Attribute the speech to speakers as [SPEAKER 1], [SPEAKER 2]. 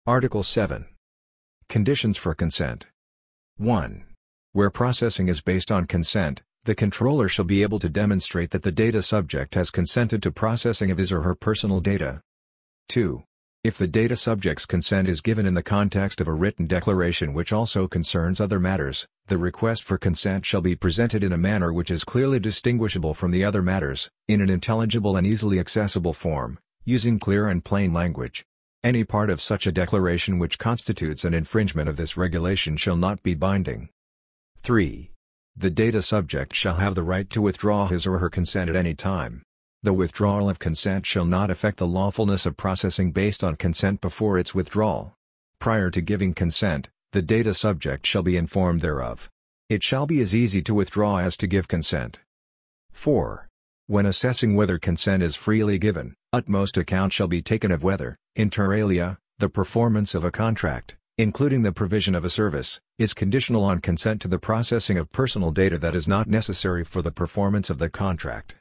[SPEAKER 1] Article 7. Conditions for consent. 1. Where processing is based on consent, the controller shall be able to demonstrate that the data subject has consented to processing of his or her personal data. 2. If the data subject's consent is given in the context of a written declaration which also concerns other matters, the request for consent shall be presented in a manner which is clearly distinguishable from the other matters, in an intelligible and easily accessible form, using clear and plain language. Any part of such a declaration which constitutes an infringement of this regulation shall not be binding. 3. The data subject shall have the right to withdraw his or her consent at any time. The withdrawal of consent shall not affect the lawfulness of processing based on consent before its withdrawal. Prior to giving consent, the data subject shall be informed thereof. It shall be as easy to withdraw as to give consent. 4. When assessing whether consent is freely given, utmost account shall be taken of whether, inter alia, the performance of a contract, including the provision of a service, is conditional on consent to the processing of personal data that is not necessary for the performance of the contract.